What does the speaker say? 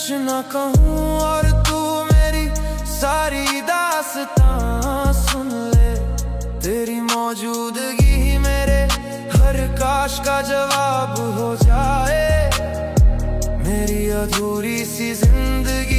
न कहूँ और तू मेरी सारी दास्तां सुन ले। तेरी मौजूदगी ही मेरे हर काश का जवाब हो जाए। मेरी अधूरी सी जिंदगी